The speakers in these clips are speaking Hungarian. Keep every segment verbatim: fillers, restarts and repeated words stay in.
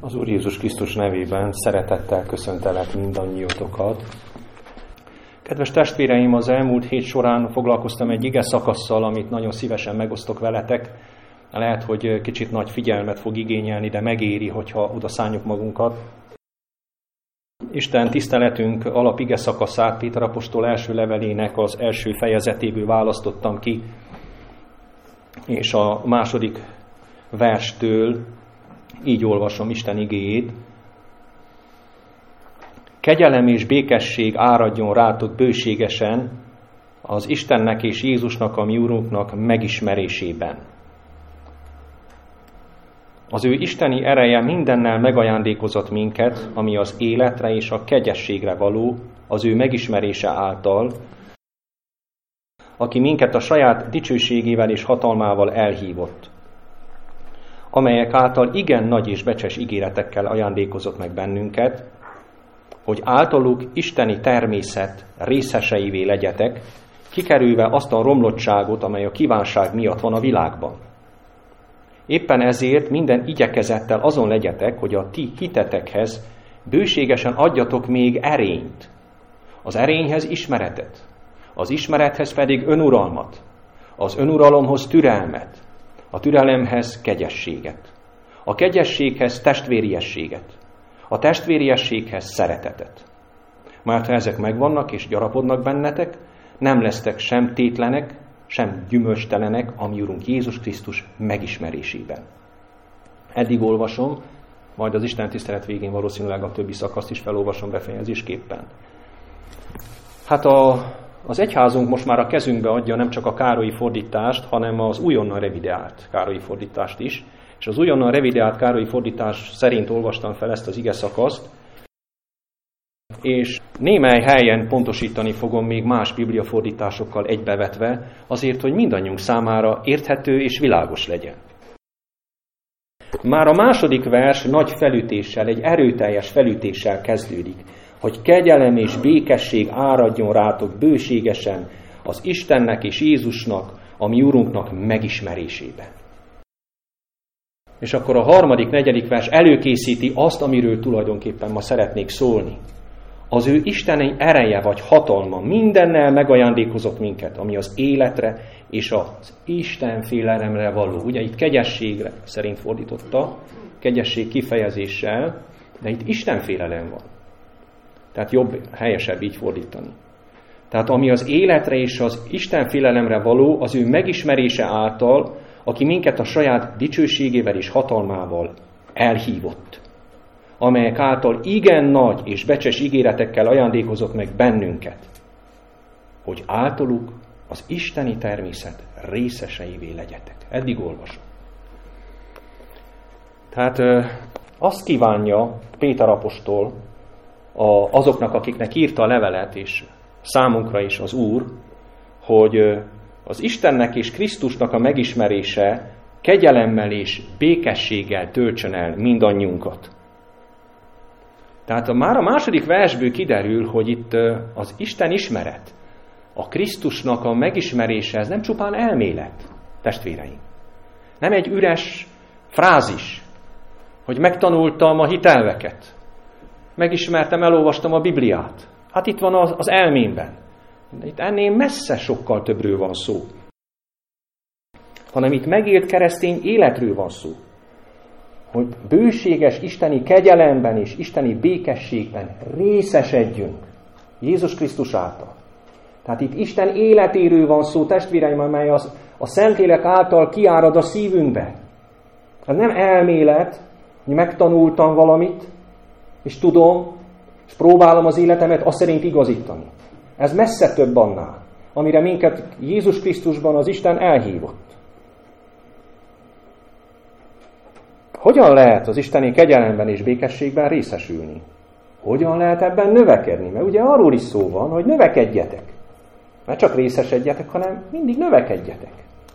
Az Úr Jézus Krisztus nevében szeretettel köszöntelek mindannyiótokat. Kedves testvéreim, az elmúlt hét során foglalkoztam egy ige szakasszal, amit nagyon szívesen megosztok veletek. Lehet, hogy kicsit nagy figyelmet fog igényelni, de megéri, hogyha oda szánjuk magunkat. Isten tiszteletünk alap ige szakaszát Péter apostol első levelének az első fejezetéből választottam ki, és a második verstől így olvasom Isten igéjét. Kegyelem és békesség áradjon rátok bőségesen az Istennek és Jézusnak, a mi Úrunknak megismerésében. Az ő isteni ereje mindennel megajándékozott minket, ami az életre és a kegyességre való, az ő megismerése által, aki minket a saját dicsőségével és hatalmával elhívott, amelyek által igen nagy és becses ígéretekkel ajándékozott meg bennünket, hogy általuk isteni természet részeseivé legyetek, kikerülve azt a romlottságot, amely a kívánság miatt van a világban. Éppen ezért minden igyekezettel azon legyetek, hogy a ti hitetekhez bőségesen adjatok még erényt. Az erényhez ismeretet, az ismerethez pedig önuralmat, az önuralomhoz türelmet, a türelemhez kegyességet, a kegyességhez testvériességet, a testvériességhez szeretetet. Mert ha ezek megvannak és gyarapodnak bennetek, nem lesztek sem tétlenek, sem gyümölcstelenek a mi Urunk Jézus Krisztus megismerésében. Eddig olvasom, majd az Isten tisztelet végén valószínűleg a többi szakaszt is felolvasom befejezésképpen. Hát a, az egyházunk most már a kezünkbe adja nem csak a Károlyi fordítást, hanem az újonnan revideált Károlyi fordítást is. És az újonnan revideált Károlyi fordítás szerint olvastam fel ezt az ige szakaszt, és némely helyen pontosítani fogom még más bibliafordításokkal egybevetve, azért, hogy mindannyiunk számára érthető és világos legyen. Már a második vers nagy felütéssel, egy erőteljes felütéssel kezdődik, hogy kegyelem és békesség áradjon rátok bőségesen az Istennek és Jézusnak, a mi Urunknak megismerésében. És akkor a harmadik, negyedik vers előkészíti azt, amiről tulajdonképpen ma szeretnék szólni. Az ő isteni ereje vagy hatalma mindennel megajándékozott minket, ami az életre és az Isten félelemre való. Ugye itt kegyességre szerint fordította, kegyesség kifejezéssel, de itt Isten félelem van. Tehát jobb, helyesebb így fordítani. Tehát ami az életre és az Isten félelemre való, az ő megismerése által, aki minket a saját dicsőségével és hatalmával elhívott, amelyek által igen nagy és becses ígéretekkel ajándékozott meg bennünket, hogy általuk az isteni természet részeseivé legyetek. Eddig olvasom. Tehát azt kívánja Péter apostol azoknak, akiknek írta a levelet, és számunkra is az Úr, hogy az Istennek és Krisztusnak a megismerése kegyelemmel és békességgel töltsön el mindannyiunkat. Tehát már a második versből kiderül, hogy itt az Isten ismeret, a Krisztusnak a megismerése, ez nem csupán elmélet, testvéreim. Nem egy üres frázis, hogy megtanultam a hitelveket, megismertem, elolvastam a Bibliát. Hát itt van az, az elmémben. De itt ennél messze sokkal többről van szó. Hanem itt megélt keresztény életről van szó. Hogy bőséges isteni kegyelemben és isteni békességben részesedjünk Jézus Krisztus által. Tehát itt Isten életéről van szó, testvéreim, amely az, a Szentlélek által kiárad a szívünkbe. Ez nem elmélet, hogy megtanultam valamit, és tudom, és próbálom az életemet azt szerint igazítani. Ez messze több annál, amire minket Jézus Krisztusban az Isten elhívott. Hogyan lehet az isteni kegyelemben és békességben részesülni? Hogyan lehet ebben növekedni? Mert ugye arról is szó van, hogy növekedjetek. Ne csak részesedjetek, hanem mindig növekedjetek.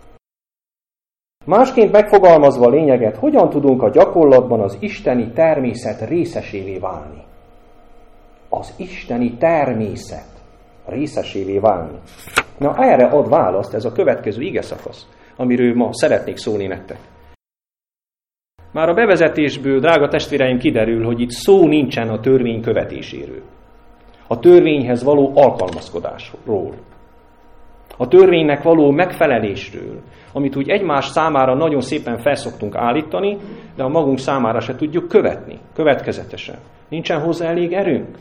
Másként megfogalmazva a lényeget, hogyan tudunk a gyakorlatban az isteni természet részesévé válni? Az isteni természet részesévé válni. Na, erre ad választ ez a következő ige szakasz, amiről ma szeretnék szólni nektek. Már a bevezetésből, drága testvéreim, kiderül, hogy itt szó nincsen a törvény követéséről. A törvényhez való alkalmazkodásról. A törvénynek való megfelelésről, amit úgy egymás számára nagyon szépen felszoktunk állítani, de a magunk számára se tudjuk követni, következetesen. Nincsen hozzá elég erőnk.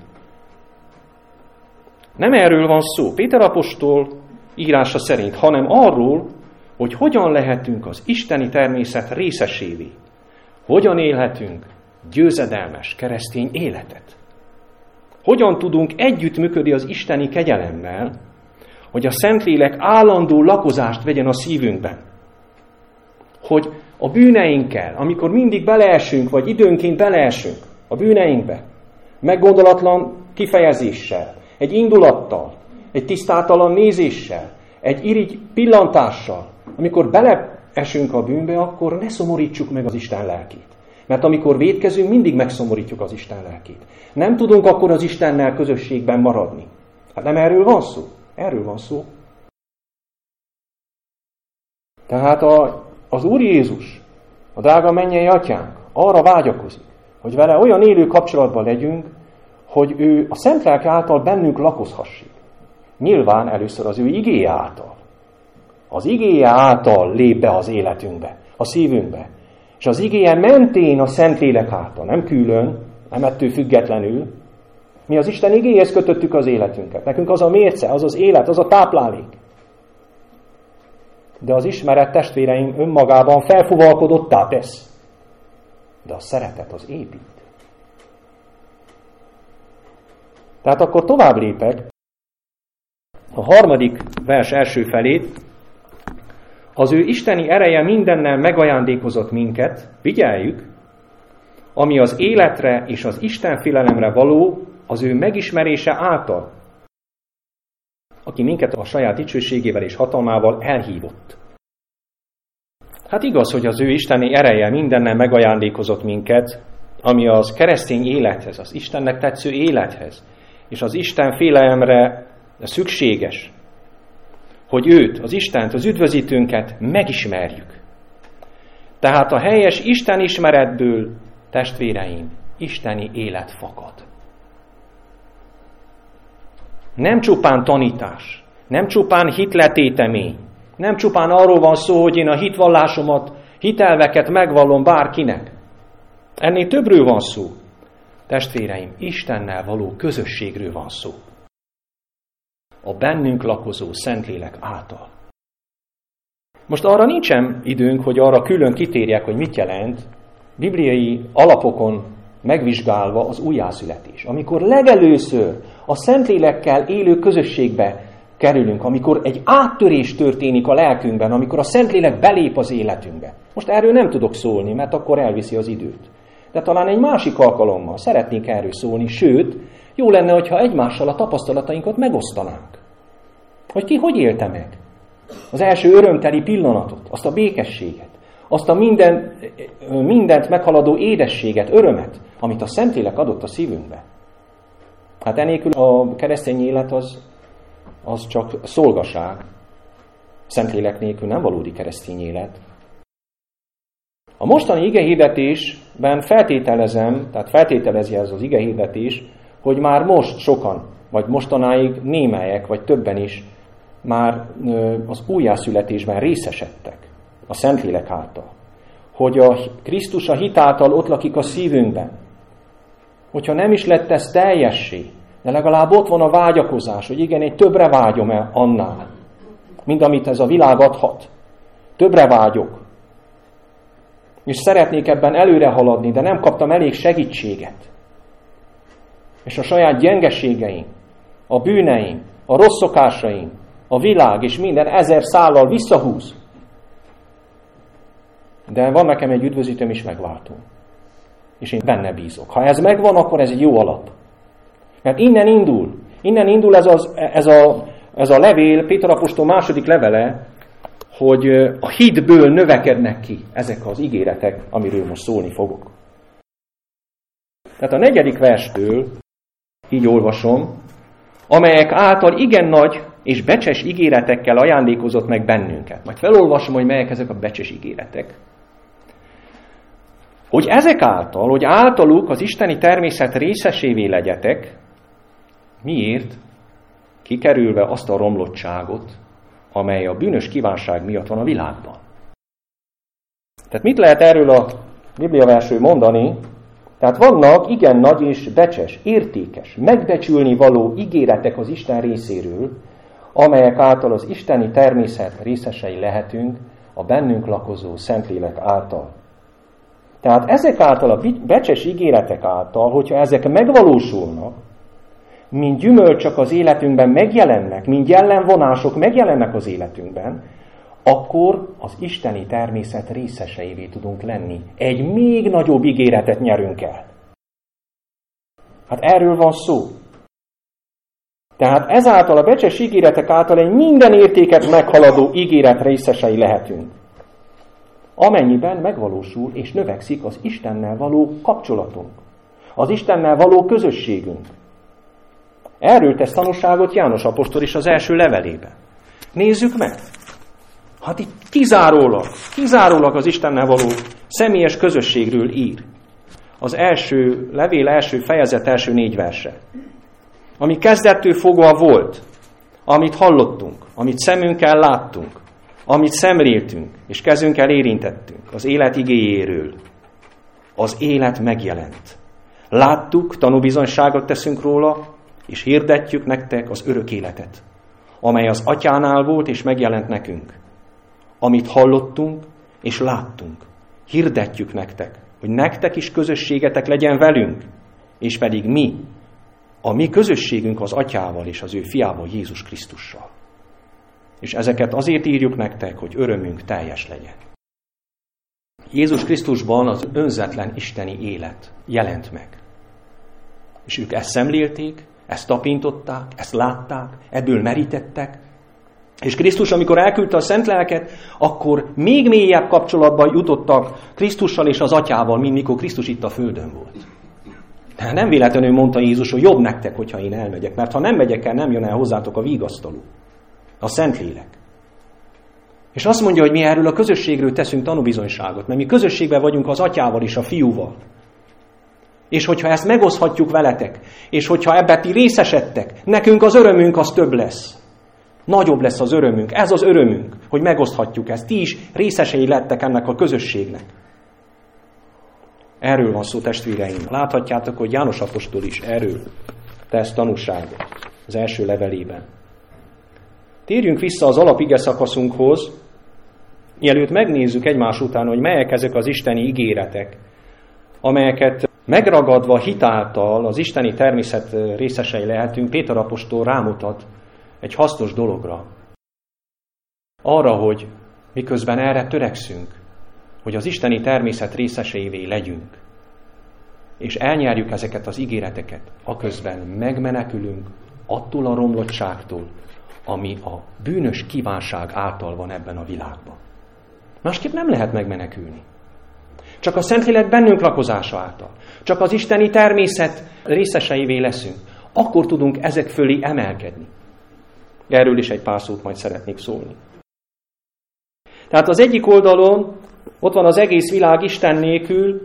Nem erről van szó Péter apostol írása szerint, hanem arról, hogy hogyan lehetünk az isteni természet részesévé. Hogyan élhetünk győzedelmes keresztény életet. Hogyan tudunk együttműködni az isteni kegyelemmel, hogy a Szentlélek állandó lakozást vegyen a szívünkben. Hogy a bűneinkkel, amikor mindig beleesünk, vagy időnként beleesünk a bűneinkbe, meggondolatlan kifejezéssel, egy indulattal, egy tisztátalan nézéssel, egy irigy pillantással, amikor beleesünk a bűnbe, akkor ne szomorítsuk meg az Isten lelkét. Mert amikor vétkezünk, mindig megszomorítjuk az Isten lelkét. Nem tudunk akkor az Istennel közösségben maradni. Hát nem erről van szó. Erről van szó. Tehát a, az Úr Jézus, a drága mennyei atyánk arra vágyakozik, hogy vele olyan élő kapcsolatban legyünk, hogy ő a Szent Lelke által bennünk lakozhassék. Nyilván először az ő igéje által. Az igéje által lép be az életünkbe, a szívünkbe. És az igéje mentén a Szentlélek által, nem külön, nem ettől függetlenül. Mi az Isten igéhez kötöttük az életünket. Nekünk az a mérce, az az élet, az a táplálék. De az ismeret, testvéreim, önmagában felfuvalkodottá tesz. De a szeretet az épít. Tehát akkor tovább lépek. A harmadik vers első felét. Az ő isteni ereje mindennel megajándékozott minket, figyeljük, ami az életre és az Istenfélelemre való, az ő megismerése által, aki minket a saját dicsőségével és hatalmával elhívott. Hát igaz, hogy az ő isteni ereje mindennel megajándékozott minket, ami az keresztény élethez, az Istennek tetsző élethez, és az Isten félelemre szükséges, hogy őt, az Istent, az üdvözítőnket megismerjük. Tehát a helyes Isten ismeretből, testvéreim, isteni élet fakad. Nem csupán tanítás, nem csupán hitletétemény, nem csupán arról van szó, hogy én a hitvallásomat, hitelveket megvallom bárkinek. Ennél többről van szó. Testvéreim, Istennel való közösségről van szó. A bennünk lakozó Szentlélek által. Most arra nincsen időnk, hogy arra külön kitérjek, hogy mit jelent bibliai alapokon megvizsgálva az újjászületés. Amikor legelőször a Szentlélekkel élő közösségbe kerülünk, amikor egy áttörés történik a lelkünkben, amikor a Szentlélek belép az életünkbe. Most erről nem tudok szólni, mert akkor elviszi az időt. De talán egy másik alkalommal szeretnénk erről szólni, sőt, jó lenne, hogyha egymással a tapasztalatainkat megosztanánk. Hogy ki hogy élte meg az első örömteli pillanatot, azt a békességet, azt a minden, mindent meghaladó édességet, örömet, amit a Szentlélek adott a szívünkbe. Hát enélkül a keresztény élet az, az csak szolgaság. Szentlélek nélkül nem valódi keresztény élet. A mostani igehirdetésben feltételezem, tehát feltételezi ez az igehirdetés, hogy már most sokan, vagy mostanáig némelyek, vagy többen is már az újjászületésben részesedtek a Szentlélek által. Hogy a Krisztus a hit által ott lakik a szívünkben. Hogyha nem is lett ez teljessé, de legalább ott van a vágyakozás, hogy igen, egy többre vágyom el annál, mint amit ez a világ adhat. Többre vágyok. És szeretnék ebben előre haladni, de nem kaptam elég segítséget. És a saját gyengeségeim, a bűneim, a rossz szokásaim, a világ és minden ezer szállal visszahúz. De van nekem egy üdvözítőm is megváltó. És én benne bízok. Ha ez megvan, akkor ez egy jó alap. Mert innen indul. Innen indul ez, az, ez, a, ez a levél, Péter apostol második levele, hogy a hitből növekednek ki ezek az ígéretek, amiről most szólni fogok. Tehát a negyedik verstől így olvasom, amelyek által igen nagy és becses ígéretekkel ajándékozott meg bennünket. Majd felolvasom, hogy melyek ezek a becses ígéretek. hogy ezek által, hogy általuk az isteni természet részesévé legyetek, miért? Kikerülve azt a romlottságot, amely a bűnös kívánság miatt van a világban. Tehát mit lehet erről a bibliaversről mondani? Tehát vannak igen nagy és becses, értékes, megbecsülni való ígéretek az Isten részéről, amelyek által az isteni természet részesei lehetünk a bennünk lakozó Szentlélek által. Tehát ezek által, a becses ígéretek által, hogyha ezek megvalósulnak, mint gyümölcsök az életünkben megjelennek, mint jellemvonások megjelennek az életünkben, akkor az isteni természet részeseivé tudunk lenni. Egy még nagyobb ígéretet nyerünk el. Hát erről van szó. Tehát ezáltal a becses ígéretek által egy minden értéket meghaladó ígéret részesei lehetünk. Amennyiben megvalósul és növekszik az Istennel való kapcsolatunk. Az Istennel való közösségünk. Erről tesz tanúságot János apostol is az első levelében. Nézzük meg! Hát itt kizárólag, kizárólag az Istennel való személyes közösségről ír. Az első levél első fejezet első négy verse. Ami kezdettől fogva volt, amit hallottunk, amit szemünkkel láttunk, amit szemléltünk, és kezünkkel érintettünk, az élet igéjéről. Az élet megjelent. Láttuk, tanúbizonyságot teszünk róla, és hirdetjük nektek az örök életet, amely az Atyánál volt, és megjelent nekünk. Amit hallottunk, és láttunk, hirdetjük nektek, hogy nektek is közösségetek legyen velünk, és pedig mi, a mi közösségünk az Atyával és az ő fiával, Jézus Krisztussal. És ezeket azért írjuk nektek, hogy örömünk teljes legyen. Jézus Krisztusban az önzetlen isteni élet jelent meg. És ők ezt szemlélték, ezt tapintották, ezt látták, ebből merítettek. És Krisztus, amikor elküldte a Szent Lelket, akkor még mélyebb kapcsolatban jutottak Krisztussal és az Atyával, mint mikor Krisztus itt a földön volt. De nem véletlenül mondta Jézus, hogy jobb nektek, hogyha én elmegyek, mert ha nem megyek el, nem jön el hozzátok a vigasztaló, a Szentlélek. És azt mondja, hogy mi erről a közösségről teszünk tanúbizonyságot, mert mi közösségben vagyunk az Atyával és a Fiúval. És hogyha ezt megoszthatjuk veletek, és hogyha ebben ti részesedtek, nekünk az örömünk az több lesz. Nagyobb lesz az örömünk. Ez az örömünk, hogy megoszthatjuk ezt. Ti is részesei lettek ennek a közösségnek. Erről van szó, testvéreim. Láthatjátok, hogy János apostol is erről tesz tanúságot az első levelében. Térjünk vissza az alapige szakaszunkhoz, mielőtt megnézzük egymás után, hogy melyek ezek az isteni ígéretek, amelyeket megragadva hitáltal az isteni természet részesei lehetünk. Péter apostol rámutat egy hasznos dologra. Arra, hogy miközben erre törekszünk, hogy az isteni természet részeseivé legyünk, és elnyerjük ezeket az ígéreteket, aközben megmenekülünk attól a romlottságtól, ami a bűnös kívánság által van ebben a világban. Másképp nem lehet megmenekülni. Csak a Szentlélek bennünk lakozása által, csak az isteni természet részeseivé leszünk, akkor tudunk ezek fölé emelkedni. Erről is egy pár szót majd szeretnék szólni. Tehát az egyik oldalon ott van az egész világ Isten nélkül,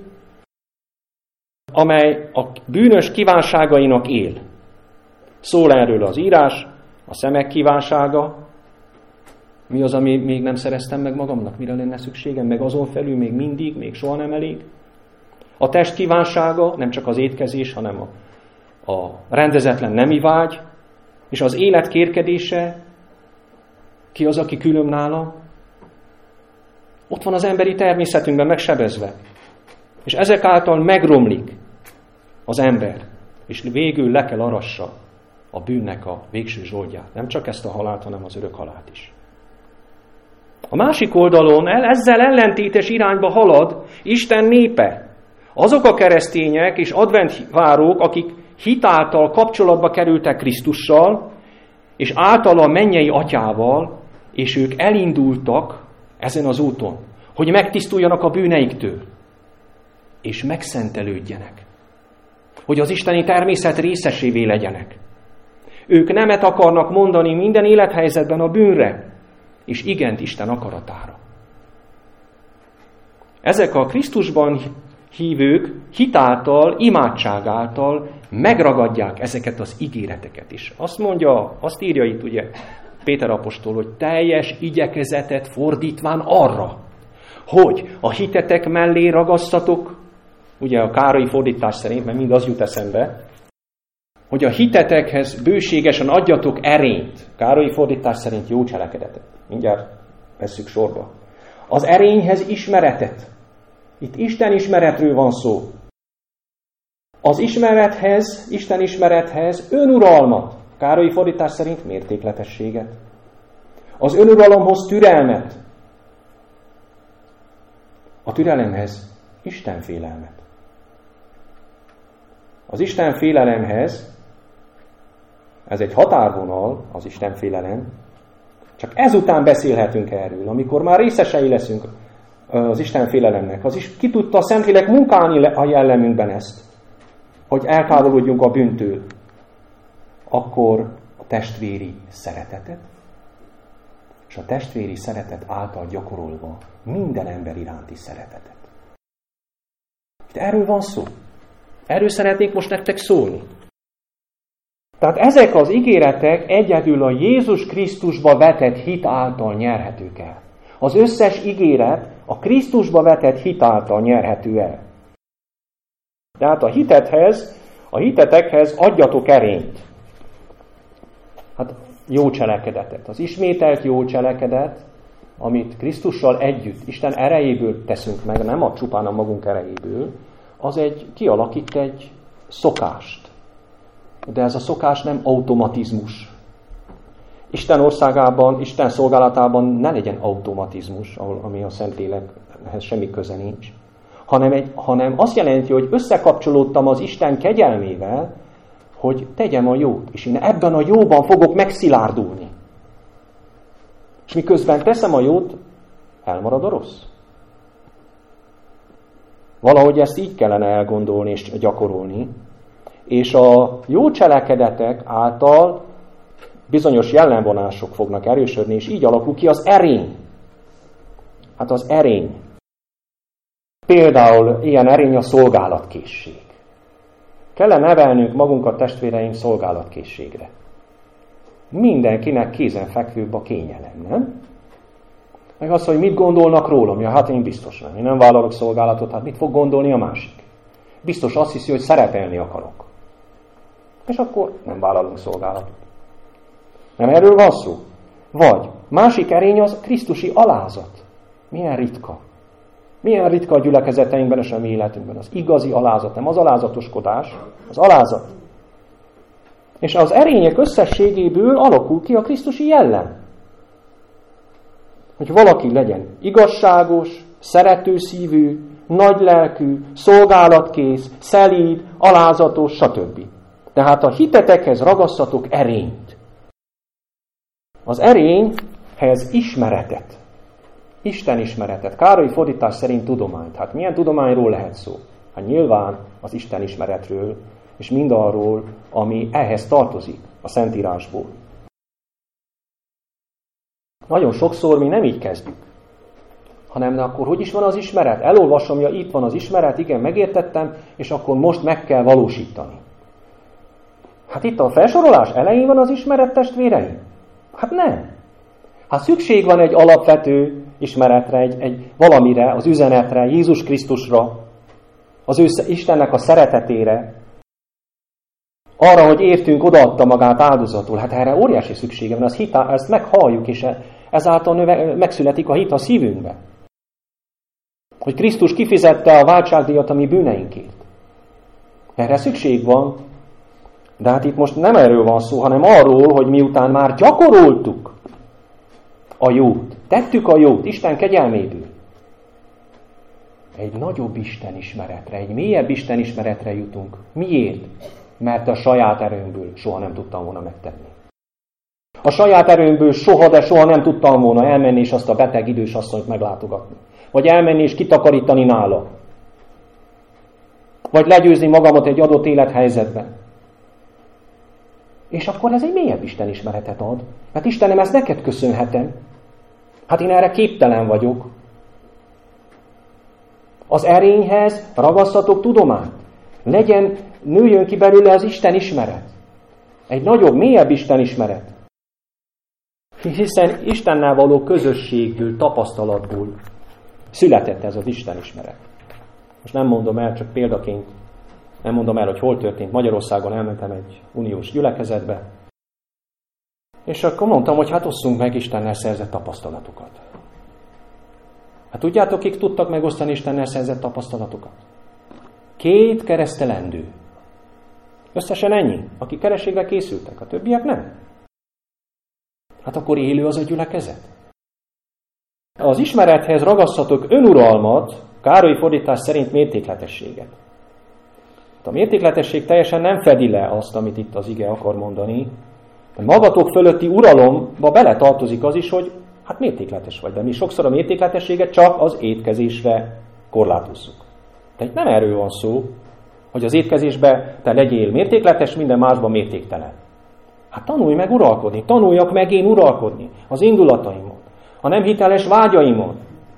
amely a bűnös kívánságainak él. Szól erről az írás, a szemek kívánsága. Mi az, ami még nem szereztem meg magamnak? Mire lenne szükségem? Meg azon felül még mindig, még soha nem elég. A test kívánsága, nem csak az étkezés, hanem a, a rendezetlen nemi vágy, és az élet kérkedése, ki az, aki külön nála? Ott van az emberi természetünkben megsebezve. És ezek által megromlik az ember, és végül le kell arassa a bűnnek a végső zsoldját. Nem csak ezt a halált, hanem az örök halált is. A másik oldalon el, ezzel ellentétes irányba halad Isten népe. Azok a keresztények és adventvárók, akik hitáltal kapcsolatba kerültek Krisztussal, és általa a mennyei Atyával, és ők elindultak ezen az úton, hogy megtisztuljanak a bűneiktől, és megszentelődjenek, hogy az isteni természet részesévé legyenek. Ők nemet akarnak mondani minden élethelyzetben a bűnre, és igent Isten akaratára. Ezek a Krisztusban hívők hitáltal, imádság által megragadják ezeket az ígéreteket is. Azt mondja, azt írja itt ugye Péter apostol, hogy teljes igyekezetet fordítván arra, hogy a hitetek mellé ragasztatok, ugye a Károlyi fordítás szerint, mert mind az jut eszembe, hogy a hitetekhez bőségesen adjatok erényt. Károlyi fordítás szerint jó cselekedetet. Mindjárt vesszük sorba. Az erényhez ismeretet. Itt Isten ismeretről van szó. Az ismerethez, Isten ismerethez önuralmat. Károlyi fordítás szerint mértékletességet. Az önuralomhoz türelmet. A türelemhez Isten félelmet. Az Isten félelemhez, ez egy határvonal, az Isten félelem, csak ezután beszélhetünk erről, amikor már részesei leszünk az Isten félelemnek. Az is ki tudta a Szentlélek munkálni a jellemünkben ezt, hogy eltávolodjunk a bűntől. Akkor a testvéri szeretetet, és a testvéri szeretet által gyakorolva minden ember iránti szeretetet. Itt erről van szó. Erről szeretnék most nektek szólni. Tehát ezek az ígéretek egyedül a Jézus Krisztusba vetett hit által nyerhetők el. Az összes ígéret a Krisztusba vetett hit által nyerhető el. Tehát a hitethez, a hitetekhez adjatok erényt. Hát jó cselekedetet. Az ismételt jó cselekedet, amit Krisztussal együtt, Isten erejéből teszünk meg, nem a csupán a magunk erejéből, az egy, kialakít egy szokást. De ez a szokás nem automatizmus. Isten országában, Isten szolgálatában ne legyen automatizmus, ami a Szentlélekhez semmi köze nincs, hanem, egy, hanem azt jelenti, hogy összekapcsolódtam az Isten kegyelmével, hogy tegyem a jót, és én ebben a jóban fogok megszilárdulni. És miközben teszem a jót, elmarad a rossz. Valahogy ezt így kellene elgondolni és gyakorolni, és a jó cselekedetek által bizonyos jellemvonások fognak erősödni, és így alakul ki az erény. Hát az erény. Például ilyen erény a szolgálatkészség. Kellene nevelnünk magunkat, testvéreim, szolgálatkészségre. Mindenkinek kézenfekvőbb a kényelem, nem? Meg az, hogy mit gondolnak rólam. Ja, hát én biztos nem. Én nem vállalok szolgálatot, hát mit fog gondolni a másik? Biztos azt hiszi, hogy szerepelni akarok. És akkor nem vállalunk szolgálatot. Nem erről van szó? Vagy másik erény az krisztusi alázat. Milyen ritka. Milyen ritka a gyülekezeteinkben és a mi életünkben. Az igazi alázat, nem az alázatoskodás, az alázat. És az erények összességéből alakul ki a krisztusi jellem. Hogy valaki legyen igazságos, szeretőszívű, nagylelkű, szolgálatkész, szelíd, alázatos, stb. Tehát a hitetekhez ragasztatok erényt. Az erényhez ismeretet. Isten ismeretet. Károlyi fordítás szerint tudományt. Hát milyen tudományról lehet szó? Hát nyilván az Isten ismeretről, és mindarról, ami ehhez tartozik a Szentírásból. Nagyon sokszor mi nem így kezdjük, hanem de akkor hogy is van az ismeret? Elolvasom, ja, itt van az ismeret, igen, megértettem, és akkor most meg kell valósítani. Hát itt a felsorolás elején van az ismeret, testvéreim? Hát nem. Hát szükség van egy alapvető ismeretre, egy, egy valamire, az üzenetre, Jézus Krisztusra, az ő Istennek a szeretetére, arra, hogy értünk, odaadta magát áldozatul. Hát erre óriási szüksége van, az hit, ezt meghalljuk, és ezáltal növe, megszületik a hit a szívünkbe. Hogy Krisztus kifizette a váltságdíjat a mi bűneinkért. Erre szükség van, de hát itt most nem erről van szó, hanem arról, hogy miután már gyakoroltuk a jót, tettük a jót Isten kegyelméből, egy nagyobb Isten ismeretre, egy mélyebb Isten ismeretre jutunk. Miért? Mert a saját erőmből soha nem tudtam volna megtenni. A saját erőmből soha, de soha nem tudtam volna elmenni és azt a beteg idős asszonyt meglátogatni. Vagy elmenni és kitakarítani nála. Vagy legyőzni magamat egy adott élethelyzetben. És akkor ez egy mélyebb Isten ismeretet ad. Hát Istenem, ezt neked köszönhetem. Hát én erre képtelen vagyok. Az erényhez ragasztatok tudományt. Legyen, nőjön ki belőle az Isten ismeret. Egy nagyobb, mélyebb Isten ismeret. Hiszen Istennel való közösségből, tapasztalatból született ez az Isten ismeret. Most nem mondom el, csak példaként, nem mondom el, hogy hol történt. Magyarországon elmentem egy uniós gyülekezetbe, és akkor mondtam, hogy hát osszunk meg Istennel szerzett tapasztalatokat. Hát tudjátok, kik tudtak megosztani Istennel szerzett tapasztalatokat? Két keresztelendő. Összesen ennyi, akik kerességre készültek, a többiek nem. Hát akkor élő az a gyülekezet. Az ismerethez ragasztatok önuralmat, Károly fordítás szerint mértékletességet. A mértékletesség teljesen nem fedi le azt, amit itt az ige akar mondani. A magatok fölötti uralomba bele tartozik az is, hogy hát mértékletes vagy, de mi sokszor a mértékletességet csak az étkezésre korlátozzuk. Tehát nem erről van szó, hogy az étkezésbe te legyél mértékletes, minden másban mértéktelen. Hát tanulj meg uralkodni, tanuljak meg én uralkodni az indulataimon, a nem hiteles vágyaimon,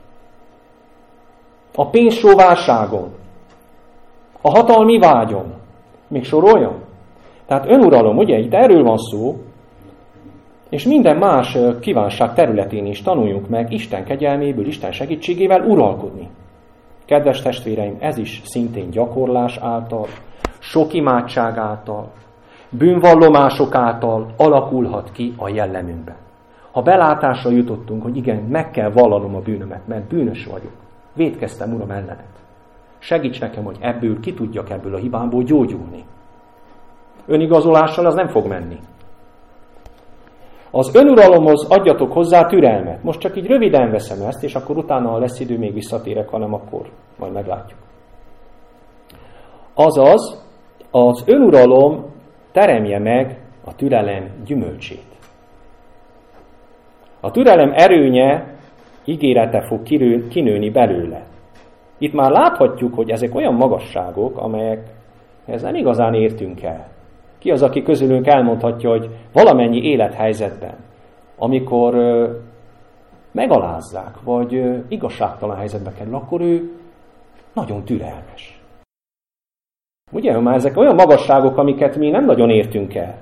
a pénzsóvárságon, a hatalmi vágyon. Még soroljam? Tehát önuralom, ugye, itt erről van szó, és minden más kívánság területén is tanuljunk meg Isten kegyelméből, Isten segítségével uralkodni. Kedves testvéreim, ez is szintén gyakorlás által, sok imádság által, bűnvallomások által alakulhat ki a jellemünkben. Ha belátásra jutottunk, hogy igen, meg kell vallanom a bűnömet, mert bűnös vagyok, vétkeztem, Uram, ellened. Segíts nekem, hogy ebből ki tudjak ebből a hibámból gyógyulni. Önigazolással az nem fog menni. Az önuralomhoz adjatok hozzá türelmet. Most csak így röviden veszem ezt, és akkor utána, ha lesz idő, még visszatérek, hanem akkor majd meglátjuk. Azaz, az önuralom teremje meg a türelem gyümölcsét. A türelem erőnye, ígérete fog kinőni belőle. Itt már láthatjuk, hogy ezek olyan magasságok, amelyekhez nem igazán értünk el. Ki az, aki közülünk elmondhatja, hogy valamennyi élethelyzetben, amikor ö, megalázzák, vagy ö, igazságtalan helyzetbe kerül, akkor ő nagyon türelmes. Ugye, már ezek olyan magasságok, amiket mi nem nagyon értünk el.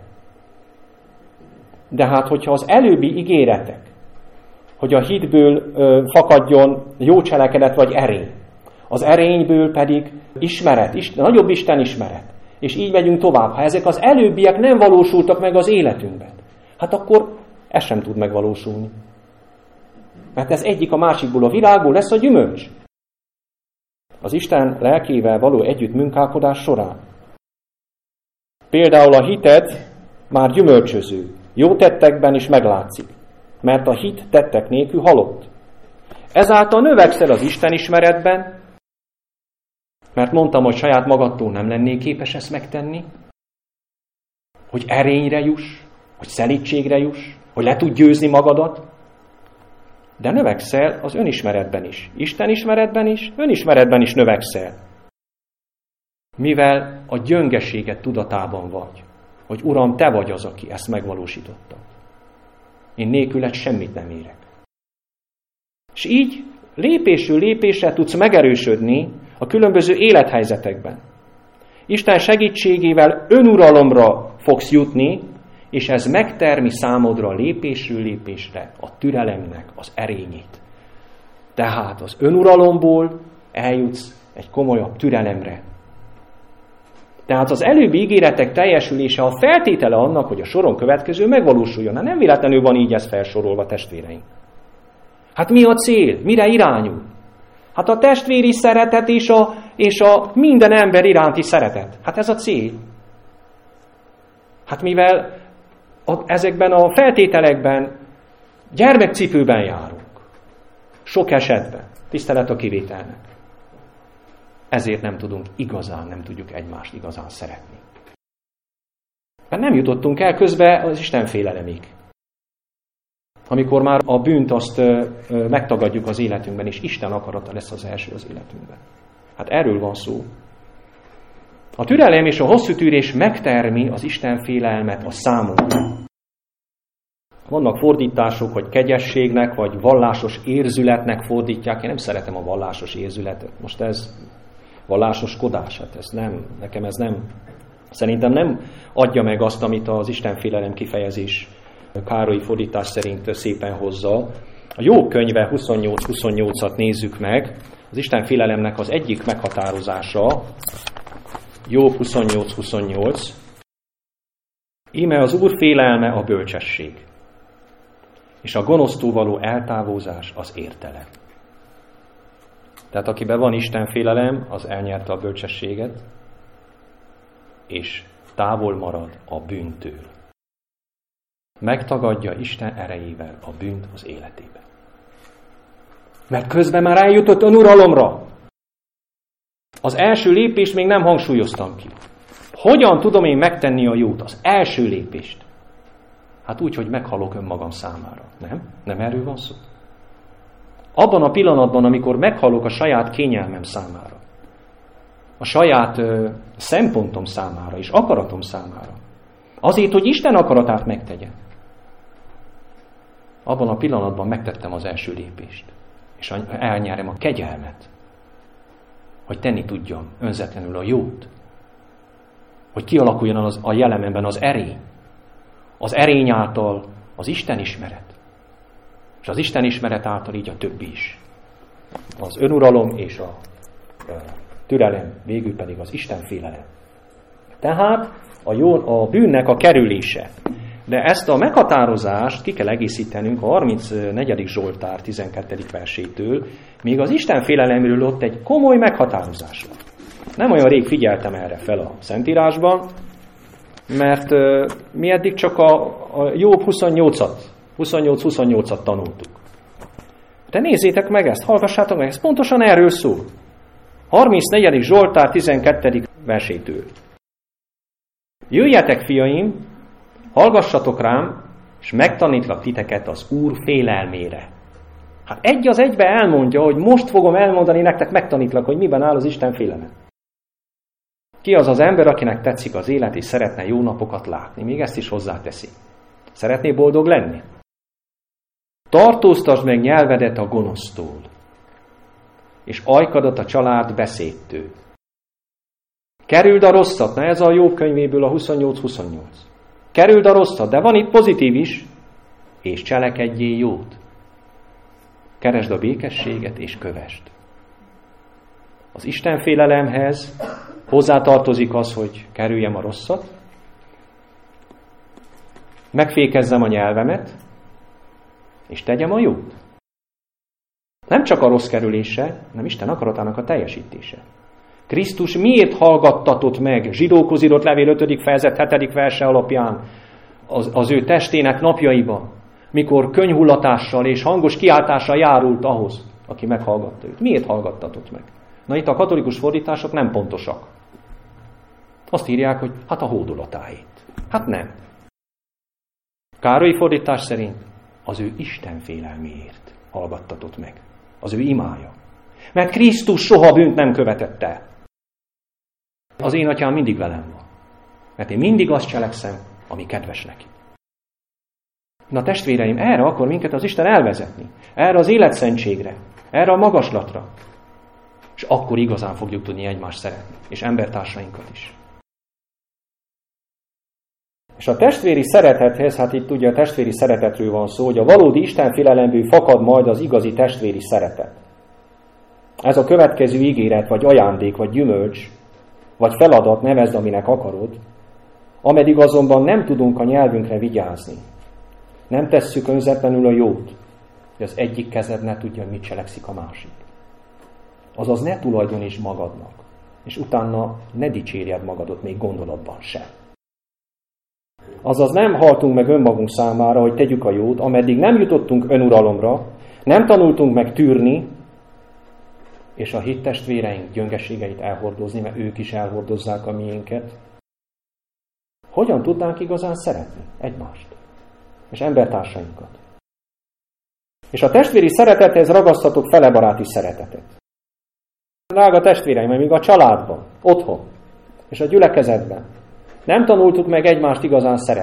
De hát, hogyha az előbbi ígéretek, hogy a hitből ö, fakadjon jó cselekedet vagy erény, az erényből pedig ismeret, Isten, nagyobb Isten ismeret, és így megyünk tovább. Ha ezek az előbbiek nem valósultak meg az életünkben, hát akkor ez sem tud megvalósulni. Mert ez egyik a másikból, a virágból lesz a gyümölcs. Az Isten lelkével való együttmunkálkodás során. Például a hited már gyümölcsöző, jó tettekben is meglátszik, mert a hit tettek nélkül halott. Ezáltal növekszel az Isten ismeretben, mert mondtam, hogy saját magadtól nem lennél képes ezt megtenni, hogy erényre juss, hogy szelídségre juss, hogy le tud győzni magadat, de növekszel az önismeretben is. Isten ismeretben is, önismeretben is növekszel. Mivel a gyöngeséget tudatában vagy, hogy Uram, te vagy az, aki ezt megvalósította. Én nélküled semmit nem érek. És így lépésről lépésre tudsz megerősödni a különböző élethelyzetekben. Isten segítségével önuralomra fogsz jutni, és ez megtermi számodra lépésről lépésre a türelemnek az erényét. Tehát az önuralomból eljutsz egy komolyabb türelemre. Tehát az előbbi ígéretek teljesülése a feltétele annak, hogy a soron következő megvalósuljon. Hát nem véletlenül van így ez felsorolva, testvéreim. Hát mi a cél? Mire irányul? Hát a testvéri szeretet és a, és a minden ember iránti szeretet. Hát ez a cél. Hát mivel a, ezekben a feltételekben gyermekcipőben járunk. Sok esetben. Tisztelet a kivételnek. Ezért nem tudunk igazán, nem tudjuk egymást igazán szeretni. Mert nem jutottunk el közbe az Isten félelemig. Amikor már a bűnt azt ö, ö, megtagadjuk az életünkben, és Isten akarata lesz az első az életünkben. Hát erről van szó. A türelem és a hosszú tűrés megtermi az Isten félelmet a számunkra. Vannak fordítások, hogy kegyességnek, vagy vallásos érzületnek fordítják. Én nem szeretem a vallásos érzületet. Most ez vallásoskodás, hát ez nem, nekem ez nem, szerintem nem adja meg azt, amit az istenfélelem kifejezés Károlyi fordítás szerint szépen hozza. A Jobb könyve huszonnyolc huszonnyolcat nézzük meg. Az istenfélelemnek az egyik meghatározása, Jobb huszonnyolc huszonnyolc. Íme az Úr félelme a bölcsesség, és a gonosztól való eltávozás az értelem. Tehát akiben van istenfélelem, az elnyerte a bölcsességet, és távol marad a bűntől. Megtagadja Isten erejével a bűnt az életébe. Mert közben már eljutott önuralomra. Az első lépést még nem hangsúlyoztam ki. Hogyan tudom én megtenni a jót? Az első lépést. Hát úgy, hogy meghalok önmagam számára. Nem? Nem erről van szó? Abban a pillanatban, amikor meghalok a saját kényelmem számára, a saját ö, szempontom számára és akaratom számára, azért, hogy Isten akaratát megtegye, abban a pillanatban megtettem az első lépést, és elnyerem a kegyelmet, hogy tenni tudjam önzetlenül a jót, hogy kialakuljon az, a jellememben az erény, az erény által az Isten ismeret, és az Isten ismeret által így a többi is. Az önuralom és a, a türelem, végül pedig az Isten félelem. Tehát a, jó, a bűnnek a kerülése. De ezt a meghatározást ki kell egészítenünk a harmincnegyedik Zsoltár tizenkettedik versétől, még az Isten félelemről ott egy komoly meghatározás van. Nem olyan rég figyeltem erre fel a Szentírásban, mert uh, mi eddig csak a, a Jobb huszonnyolcat, huszonnyolc huszonnyolcat tanultuk. De nézzétek meg ezt, hallgassátok meg, ez pontosan erről szól. harmincnegyedik Zsoltár tizenkettedik versétől. Jöjjetek, fiaim, hallgassatok rám, és megtanítlak titeket az Úr félelmére. Hát egy az egybe elmondja, hogy most fogom elmondani nektek, megtanítlak, hogy miben áll az Isten félelem. Ki az az ember, akinek tetszik az élet, és szeretne jó napokat látni? Még ezt is hozzáteszi. Szeretné boldog lenni? Tartóztasd meg nyelvedet a gonosztól, és ajkadat a család beszédtől. Kerüld a rosszat, na ez a Jobb könyvéből a huszonnyolc huszonnyolc. Kerüld a rosszat, de van itt pozitív is, és cselekedjél jót. Keresd a békességet, és kövesd. Az Isten félelemhez hozzátartozik az, hogy kerüljem a rosszat, megfékezzem a nyelvemet, és tegyem a jót. Nem csak a rossz kerülése, hanem Isten akaratának a teljesítése. Krisztus miért hallgattatott meg Zsidókhoz írott levél ötödik fejezet hetedik verse alapján az, az ő testének napjaiban, mikor könyhullatással és hangos kiáltással járult ahhoz, aki meghallgatta őt. Miért hallgattatott meg? Na itt a katolikus fordítások nem pontosak. Azt írják, hogy hát a hódolatáért. Hát nem. Károlyi fordítás szerint az ő Isten félelméért hallgattatott meg. Az ő imája. Mert Krisztus soha bűnt nem követett el. Az én atyám mindig velem van. Mert én mindig azt cselekszem, ami kedves neki. Na testvéreim, erre akar minket az Isten elvezetni. Erre az életszentségre. Erre a magaslatra. És akkor igazán fogjuk tudni egymást szeretni. És embertársainkat is. És a testvéri szeretethez, hát itt ugye a testvéri szeretetről van szó, hogy a valódi istenfélelemből fakad majd az igazi testvéri szeretet. Ez a következő ígéret, vagy ajándék, vagy gyümölcs, vagy feladat, nevezd, aminek akarod, ameddig azonban nem tudunk a nyelvünkre vigyázni. Nem tesszük önzetlenül a jót, hogy az egyik kezed ne tudja, mit cselekszik a másik. Azaz ne tulajdonítsd magadnak, és utána ne dicsérjed magadot még gondolatban sem. Azaz nem haltunk meg önmagunk számára, hogy tegyük a jót, ameddig nem jutottunk önuralomra, nem tanultunk meg tűrni, és a hittestvéreink gyöngeségeit elhordozni, mert ők is elhordozzák a miénket. Hogyan tudnánk igazán szeretni egymást és embertársainkat? És a testvéri szeretethez ragasztatok felebaráti szeretetet. Drága testvéreim, még a családban, otthon és a gyülekezetben nem tanultuk meg egymást igazán szeretni.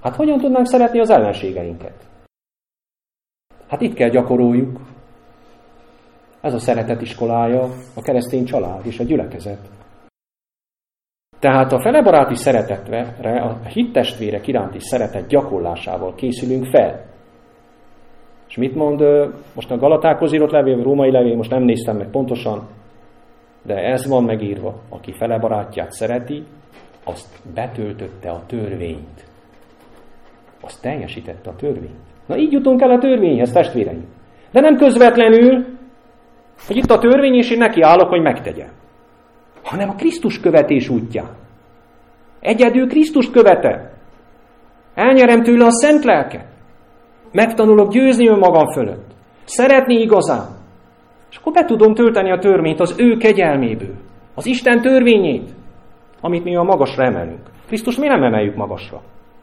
Hát hogyan tudnánk szeretni az ellenségeinket? Hát itt kell gyakoroljuk. Ez a szeretet iskolája, a keresztény család és a gyülekezet. Tehát a felebaráti szeretetre, a hittestvérek iránti szeretet gyakorlásával készülünk fel. És mit mond most a Galatákhoz írott levél, a római levél, most nem néztem meg pontosan, de ez van megírva, aki felebarátját szereti, azt betöltötte a törvényt. Azt teljesítette a törvényt. Na így jutunk el a törvényhez, testvéreim. De nem közvetlenül, hogy itt a törvény, és én nekiállok, hogy megtegyem. Hanem a Krisztus követés útján. Egyedül Krisztust követem. Elnyerem tőle a szent lelket. Megtanulok győzni önmagam fölött. Szeretni igazán. És akkor be tudom tölteni a törvényt az ő kegyelméből. Az Isten törvényét, amit mi a magasra emelünk. Krisztus mi nem emeljük magasra.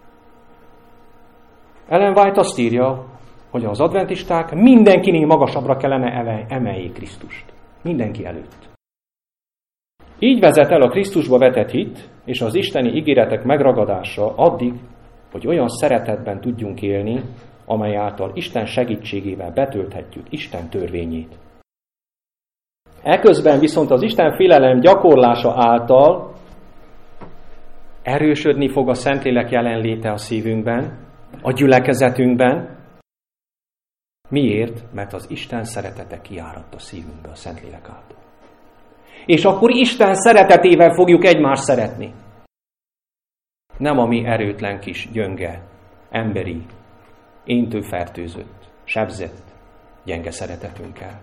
Ellen White azt írja, hogy az adventisták mindenkinél magasabbra kellene emeljék Krisztust. Mindenki előtt. Így vezet el a Krisztusba vetett hit és az isteni ígéretek megragadása addig, hogy olyan szeretetben tudjunk élni, amely által Isten segítségével betölthetjük Isten törvényét. Eközben viszont az Isten félelem gyakorlása által erősödni fog a Szentlélek jelenléte a szívünkben, a gyülekezetünkben. Miért? Mert az Isten szeretete kiáradt a szívünkbe a Szentlélek által. És akkor Isten szeretetével fogjuk egymást szeretni. Nem a mi erőtlen kis, gyönge, emberi, éntőfertőzött, sebzett, gyenge szeretetünkkel.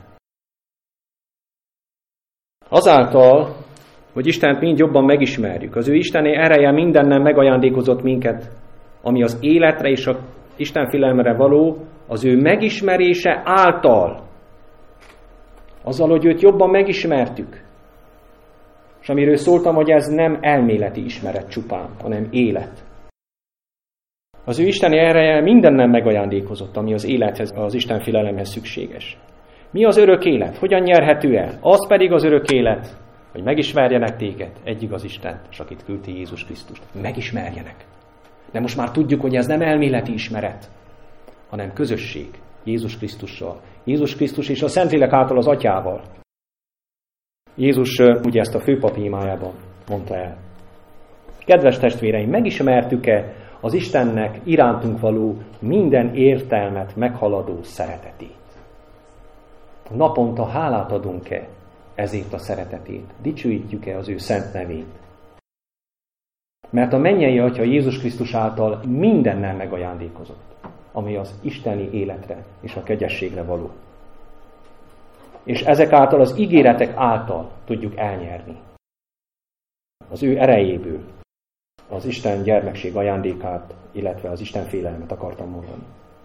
Azáltal, hogy Istent mind jobban megismerjük, az ő isteni ereje mindennel megajándékozott minket, ami az életre és az Isten félelemre való, az ő megismerése által. Azzal, hogy őt jobban megismertük. És amiről szóltam, hogy ez nem elméleti ismeret csupán, hanem élet. Az ő isteni ereje mindennel megajándékozott, ami az élethez, az Isten félelemhez szükséges. Mi az örök élet? Hogyan nyerhető el? Az pedig az örök élet, hogy megismerjenek téged, egy igaz Istent, és akit küldte Jézus Krisztust. Megismerjenek. De most már tudjuk, hogy ez nem elméleti ismeret, hanem közösség Jézus Krisztussal. Jézus Krisztus és a Szentlélek által az Atyával. Jézus ugye ezt a főpapi imájában mondta el. Kedves testvéreim, megismertük-e az Istennek irántunk való minden értelmet meghaladó szeretetét? Naponta hálát adunk-e ezért a szeretetét? Dicsőítjük-e az ő szent nevét? Mert a mennyei Atya Jézus Krisztus által mindennel megajándékozott, ami az isteni életre és a kegyességre való. És ezek által, az ígéretek által tudjuk elnyerni. Az ő erejéből az Isten gyermekség ajándékát, illetve az Isten félelmet akartam mondani.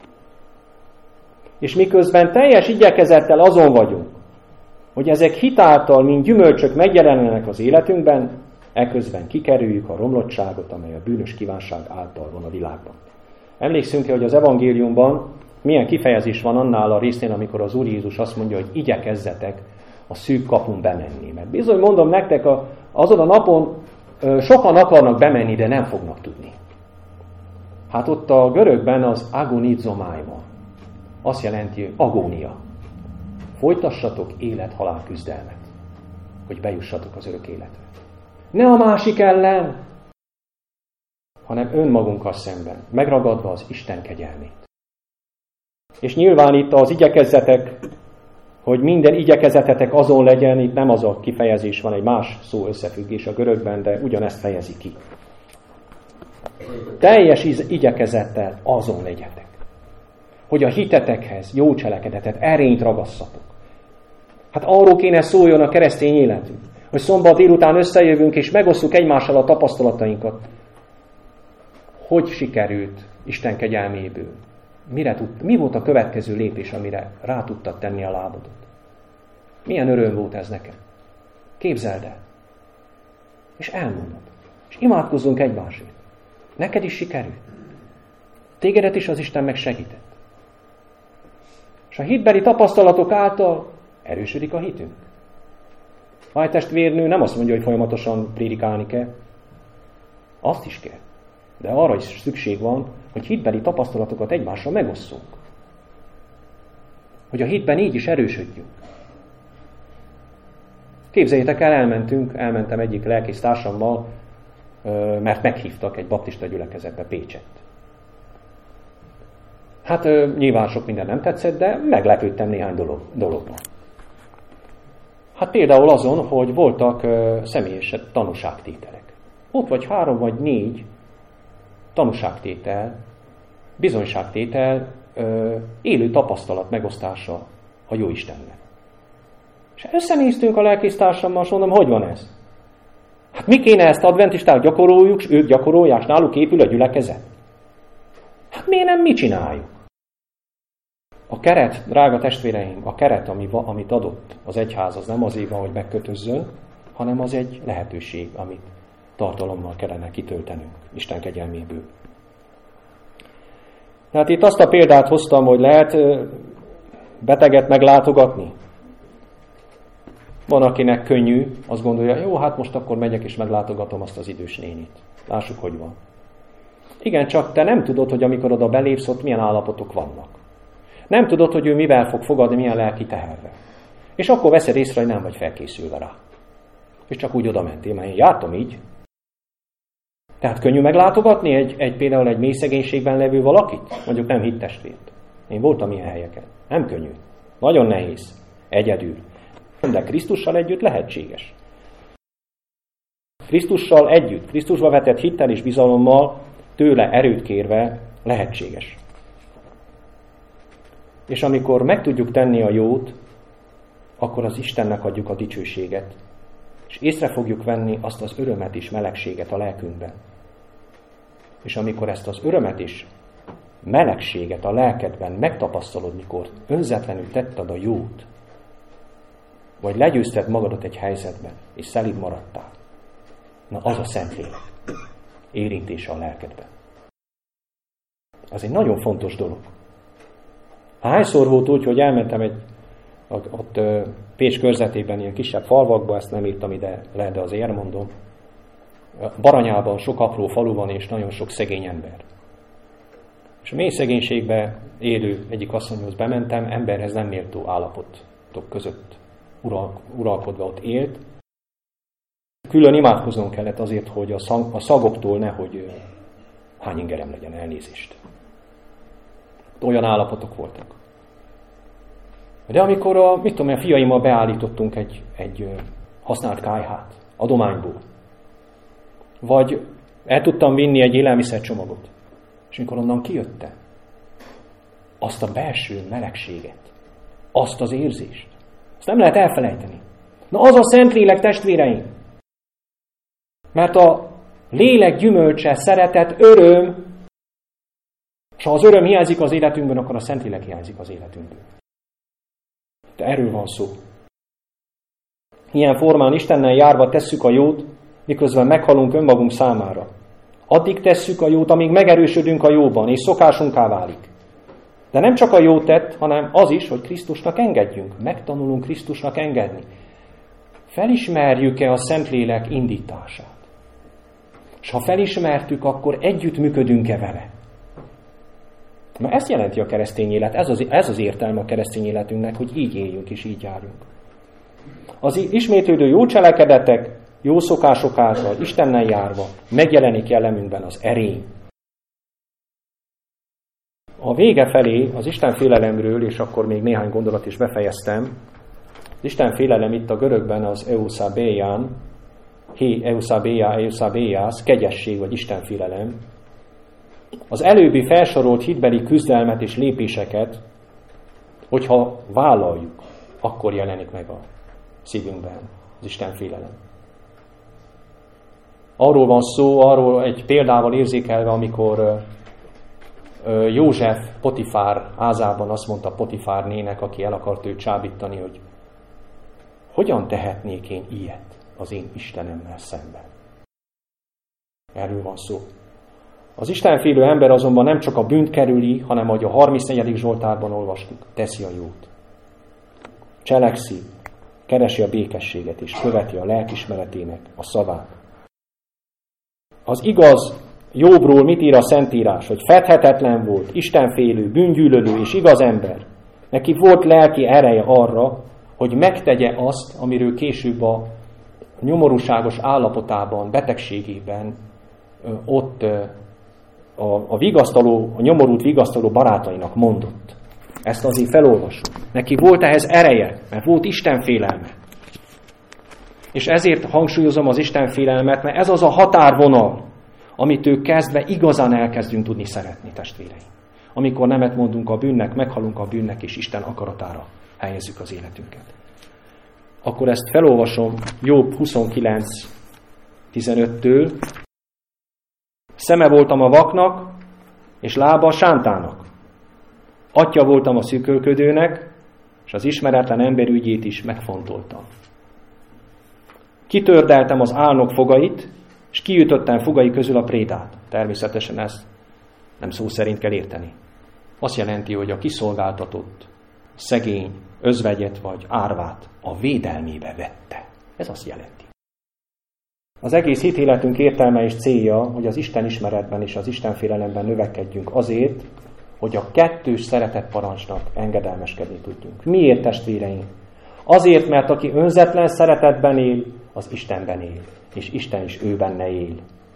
És miközben teljes igyekezettel azon vagyunk, hogy ezek hitáltal, mint gyümölcsök megjelenjenek az életünkben, eközben kikerüljük a romlottságot, amely a bűnös kívánság által van a világban. Emlékszünk-e, hogy az evangéliumban milyen kifejezés van annál a résznél, amikor az Úr Jézus azt mondja, hogy igyekezzetek a szűk kapun bemenni. Mert bizony mondom nektek, azon a napon sokan akarnak bemenni, de nem fognak tudni. Hát ott a görögben az agonizomai van. Azt jelenti, hogy agónia. Folytassatok élet-halál küzdelmet, hogy bejussatok az örök életre. Ne a másik ellen, hanem önmagunkkal szemben, megragadva az Isten kegyelmét. És nyilván itt az igyekezzetek, hogy minden igyekezetetek azon legyen, itt nem az a kifejezés, van egy más szó összefüggés a görögben, de ugyanezt fejezi ki. Teljes igyekezettel azon legyetek, hogy a hitetekhez jó cselekedetet, erényt ragasszatok. Hát arról kéne szóljon a keresztény életünk, hogy szombat délután összejövünk és megosszuk egymással a tapasztalatainkat. Hogy sikerült Isten kegyelméből? Mire tud, mi volt a következő lépés, amire rá tudtad tenni a lábadat? Milyen öröm volt ez nekem? Képzeld el. És elmondod. És imádkozzunk egymásért. Neked is sikerült. Tégedet is az Isten megsegített. És a hitbeli tapasztalatok által erősödik a hitünk. White testvérnő nem azt mondja, hogy folyamatosan prédikálni kell. Azt is kell. De arra is szükség van, hogy hitbeli tapasztalatokat egymással megosszunk. Hogy a hitben így is erősödjünk. Képzeljétek el, elmentünk, elmentem egyik lelkész társammal, mert meghívtak egy baptista gyülekezetbe Pécsett. Hát nyilván sok minden nem tetszett, de meglepődtem néhány dolog, dologban. Hát például azon, hogy voltak személyes tanúságtételek. Ott vagy három vagy négy tanúságtétel, bizonyságtétel, élő tapasztalat megosztása a Jóistennel. És összenéztünk a lelkésztársammal, és mondom, hogy van ez? Hát mi kéne ezt adventisták gyakoroljuk, és ők gyakorolják, náluk épül a gyülekezet? Hát miért nem mi csináljuk? A keret, drága testvéreim, a keret, ami, amit adott az egyház, az nem azért van, hogy megkötözzön, hanem az egy lehetőség, amit tartalommal kellene kitöltenünk Isten kegyelméből. Tehát itt azt a példát hoztam, hogy lehet beteget meglátogatni. Van, akinek könnyű, azt gondolja, jó, hát most akkor megyek és meglátogatom azt az idős nénit. Lássuk, hogy van. Igen, csak te nem tudod, hogy amikor oda belépsz, ott milyen állapotok vannak. Nem tudod, hogy ő mivel fog fogadni, milyen lelki teherrel. És akkor veszed észre, hogy nem vagy felkészülve rá. És csak úgy oda mentél, mert én jártam így. Tehát könnyű meglátogatni egy, egy például egy mély szegénységben levő valakit? Mondjuk nem hittestvért. Én voltam ilyen helyeken. Nem könnyű. Nagyon nehéz. Egyedül. De Krisztussal együtt lehetséges. Krisztussal együtt, Krisztusba vetett hittel és bizalommal, tőle erőt kérve lehetséges. És amikor meg tudjuk tenni a jót, akkor az Istennek adjuk a dicsőséget. És észre fogjuk venni azt az örömet és melegséget a lelkünkben. És amikor ezt az örömet és melegséget a lelkedben megtapasztalod, mikor önzetlenül tetted a jót, vagy legyőzted magadat egy helyzetben, és szelíd maradtál, na az a Szentlélek érintése a lelkedben. Az egy nagyon fontos dolog. Hányszor volt úgy, hogy elmentem egy ott Pécs körzetében, ilyen kisebb falvakba, ezt nem írtam ide le, de azért elmondom. Baranyában sok apró falu van, és nagyon sok szegény ember. És a mély szegénységbe élő egyik asszonyhoz bementem, emberhez nem méltó állapotok között ural, uralkodva ott élt. Külön imádkoznom kellett azért, hogy a, szag, a szagoktól nehogy hány ingerem legyen, elnézést. Olyan állapotok voltak. De amikor a, mit tudom, a fiaimmal beállítottunk egy, egy használt kályhát, adományból, vagy el tudtam vinni egy élelmiszercsomagot, és amikor onnan kijöttem, azt a belső melegséget, azt az érzést, azt nem lehet elfelejteni. Na az a Szentlélek, testvéreim! Mert a lélek gyümölcse, szeretet, öröm, és ha az öröm hiányzik az életünkben, akkor a Szentlélek hiányzik az életünkből. De erről van szó. Ilyen formán Istennel járva tesszük a jót, miközben meghalunk önmagunk számára. Addig tesszük a jót, amíg megerősödünk a jóban, és szokásunká válik. De nem csak a jót tett, hanem az is, hogy Krisztusnak engedjünk. Megtanulunk Krisztusnak engedni. Felismerjük-e a Szentlélek indítását? És ha felismertük, akkor együtt működünk-e vele? Mert ezt jelenti a keresztény élet, ez az, ez az értelme a keresztény életünknek, hogy így éljünk és így járjunk. Az ismétlődő jó cselekedetek, jó szokások által, Istennel járva megjelenik jellemünkben az erény. A vége felé az Isten félelemről, és akkor még néhány gondolat is befejeztem, az Isten félelem itt a görögben az euszabéján, hé euszabéja, euszabéjász, kegyesség vagy Isten félelem. Az előbbi felsorolt hitbeli küzdelmet és lépéseket, hogyha vállaljuk, akkor jelenik meg a szívünkben az Isten félelem. Arról van szó, arról egy példával érzékelve, amikor József Potifár házában azt mondta Potifár nének, aki el akart őt csábítani, hogy hogyan tehetnék én ilyet az én Istenemmel szemben. Erről van szó. Az istenfélő ember azonban nem csak a bűnt kerüli, hanem ahogy a harmincnegyedik Zsoltárban olvastuk, teszi a jót. Cselekszi, keresi a békességet és követi a lelkismeretének a szavát. Az igaz Jobbról mit ír a Szentírás? Hogy fedhetetlen volt, istenfélő, bűngyűlölő és igaz ember. Neki volt lelki ereje arra, hogy megtegye azt, amiről később a nyomorúságos állapotában, betegségében ott a, a, vigasztaló, a nyomorult vigasztaló barátainak mondott. Ezt azért felolvasom. Neki volt ehhez ereje, mert volt istenfélelme. És ezért hangsúlyozom az istenfélelmet, mert ez az a határvonal, amitől kezdve igazán elkezdünk tudni szeretni, testvéreim. Amikor nemet mondunk a bűnnek, meghalunk a bűnnek, és Isten akaratára helyezzük az életünket. Akkor ezt felolvasom Jobb huszonkilenc tizenöttől. Szeme voltam a vaknak, és lába a sántának. Atya voltam a szűkölködőnek, és az ismeretlen ember ügyét is megfontoltam. Kitördeltem az álnok fogait, és kiütöttem fogai közül a prédát. Természetesen ezt nem szó szerint kell érteni. Azt jelenti, hogy a kiszolgáltatott, szegény, özvegyet vagy árvát a védelmébe vette. Ez azt jelenti. Az egész hitéletünk értelme és célja, hogy az Isten ismeretben és az Isten félelemben növekedjünk azért, hogy a kettős szeretet parancsnak engedelmeskedni tudjunk. Miért, testvéreim? Azért, mert aki önzetlen szeretetben él, az Istenben él, és Isten is ő benne él.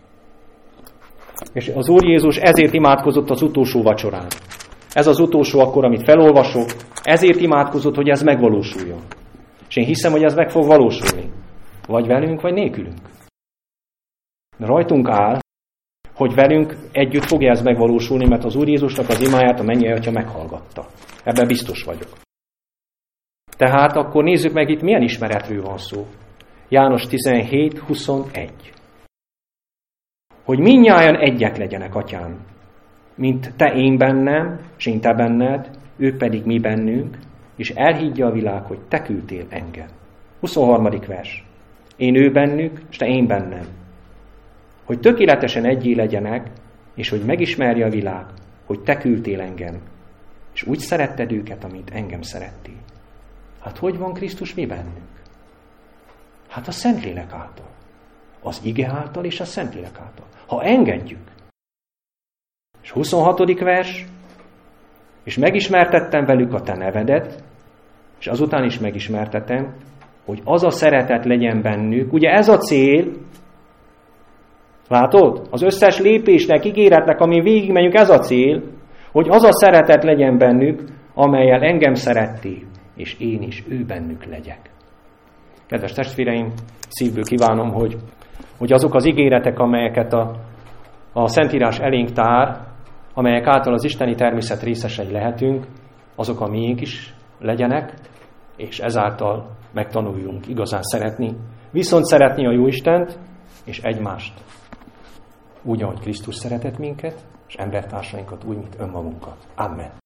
És az Úr Jézus ezért imádkozott az utolsó vacsorán. Ez az utolsó akkor, amit felolvasok, ezért imádkozott, hogy ez megvalósuljon. És én hiszem, hogy ez meg fog valósulni. Vagy velünk, vagy nélkülünk. Rajtunk áll, hogy velünk együtt fogja ez megvalósulni, mert az Úr Jézusnak az imáját a mennyei Atya meghallgatta. Ebben biztos vagyok. Tehát akkor nézzük meg itt, milyen ismeretről van szó. János tizenhét huszonegy. Hogy mindnyájan egyek legyenek, Atyám, mint te én bennem, és én te benned, ők pedig mi bennünk, és elhiggye a világ, hogy te küldtél engem. huszonharmadik vers. Én ő bennük, és te én bennem. Hogy tökéletesen egyé legyenek, és hogy megismerje a világ, hogy te küldtél engem, és úgy szeretted őket, amint engem szerettél. Hát hogy van Krisztus mi bennünk? Hát a Szentlélek által. Az ige által és a Szentlélek által. Ha engedjük. És huszonhatodik vers. És megismertettem velük a te nevedet, és azután is megismertetem, hogy az a szeretet legyen bennük. Ugye ez a cél. Látod? Az összes lépésnek, ígéretnek, amin végigmenjünk, ez a cél, hogy az a szeretet legyen bennük, amellyel engem szerettél, és én is ő bennük legyek. Kedves testvéreim, szívből kívánom, hogy, hogy azok az ígéretek, amelyeket a, a Szentírás elénk tár, amelyek által az isteni természet részesei lehetünk, azok a miénk is legyenek, és ezáltal megtanuljunk igazán szeretni, viszont szeretni a Jóistent és egymást, úgy, ahogy Krisztus szeretett minket, és embertársainkat úgy, mint önmagunkat. Amen.